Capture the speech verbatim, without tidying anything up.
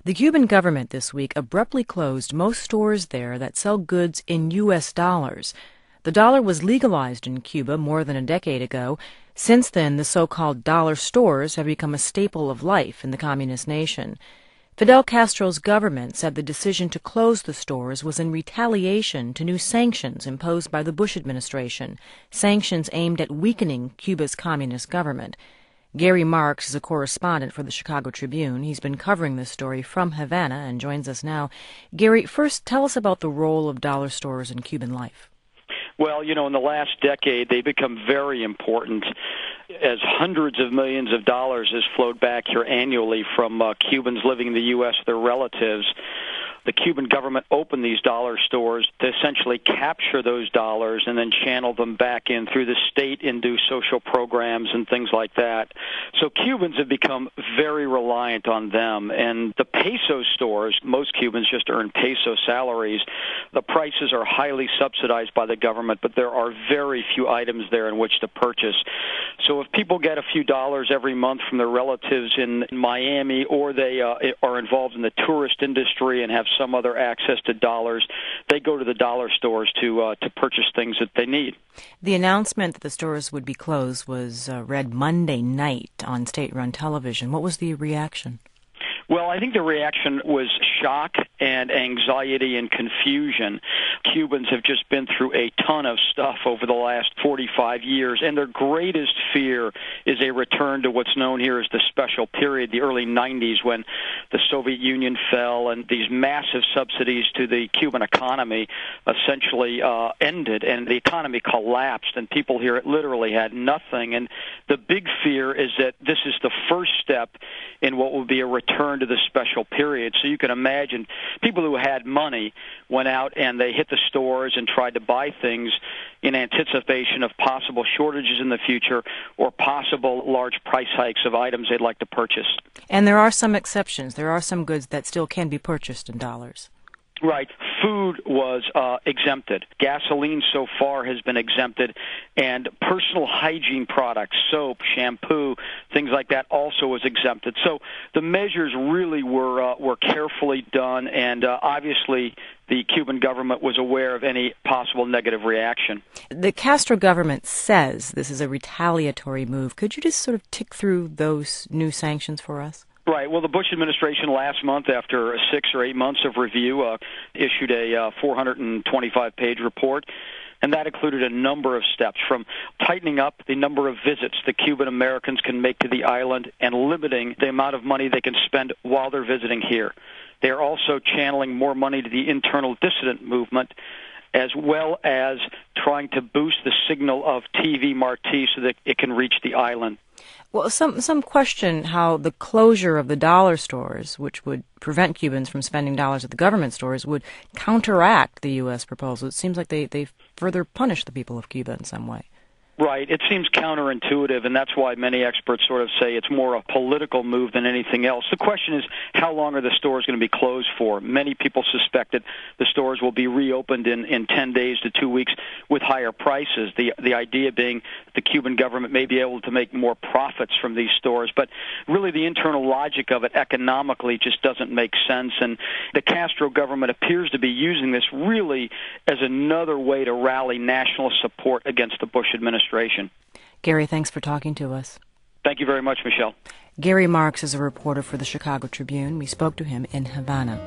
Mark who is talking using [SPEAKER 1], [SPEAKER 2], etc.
[SPEAKER 1] The Cuban government this week abruptly closed most stores there that sell goods in U S dollars. The dollar was legalized in Cuba more than a decade ago. Since then, the so-called dollar stores have become a staple of life in the communist nation. Fidel Castro's government said the decision to close the stores was in retaliation to new sanctions imposed by the Bush administration, sanctions aimed at weakening Cuba's communist government. Gary Marks is a correspondent for the Chicago Tribune. He's been covering this story from Havana and joins us now. Gary, first tell us about the role of dollar stores in Cuban life.
[SPEAKER 2] Well, you know, in the last decade, they've become very important as hundreds of millions of dollars has flowed back here annually from uh, Cubans living in the U S, their relatives. The Cuban government opened these dollar stores to essentially capture those dollars and then channel them back in through the state into social programs and things like that. So Cubans have become very reliant on them. And the peso stores, most Cubans just earn peso salaries. The prices are highly subsidized by the government, but there are very few items there in which to purchase. So if people get a few dollars every month from their relatives in Miami, or they uh, are involved in the tourist industry and have some other access to dollars, they go to the dollar stores to uh, to purchase things that they need.
[SPEAKER 1] The announcement that the stores would be closed was uh, read Monday night on state-run television. What was the reaction?
[SPEAKER 2] Well, I think the reaction was shock and anxiety and confusion. Cubans have just been through a ton of stuff over the last forty-five years, and their greatest fear is a return to what's known here as the special period, the early nineties, when the Soviet Union fell and these massive subsidies to the Cuban economy essentially uh, ended, and the economy collapsed, and people here literally had nothing. And the big fear is that this is the first step in what will be a return to the special period. So you can imagine people who had money went out and they hit the stores and tried to buy things in anticipation of possible shortages in the future or possible large price hikes of items they'd like to purchase.
[SPEAKER 1] And there are some exceptions. There are some goods that still can be purchased in dollars.
[SPEAKER 2] Right. Food was uh, exempted. Gasoline so far has been exempted, and personal hygiene products, soap, shampoo, things like that also was exempted. So the measures really were uh, were carefully done, and uh, obviously the Cuban government was aware of any possible negative reaction.
[SPEAKER 1] The Castro government says this is a retaliatory move. Could you just sort of tick through those new sanctions for us?
[SPEAKER 2] Right. Well, the Bush administration last month, after six or eight months of review, uh, issued a uh, four hundred twenty-five page report, and that included a number of steps, from tightening up the number of visits the Cuban Americans can make to the island and limiting the amount of money they can spend while they're visiting here. They are also channeling more money to the internal dissident movement, as well as trying to boost the signal of T V Marti so that it can reach the island.
[SPEAKER 1] Well, some some question how the closure of the dollar stores, which would prevent Cubans from spending dollars at the government stores, would counteract the U S proposal. It seems like they, they further punish the people of Cuba in some way.
[SPEAKER 2] Right. It seems counterintuitive, and that's why many experts sort of say it's more a political move than anything else. The question is, how long are the stores going to be closed for? Many people suspect that the stores will be reopened in, in ten days to two weeks with higher prices, the the idea being the Cuban government may be able to make more profits from these stores. But really the internal logic of it economically just doesn't make sense, and the Castro government appears to be using this really as another way to rally national support against the Bush administration.
[SPEAKER 1] Gary, thanks for talking to us.
[SPEAKER 2] Thank you very much, Michelle.
[SPEAKER 1] Gary Marks is a reporter for the Chicago Tribune. We spoke to him in Havana.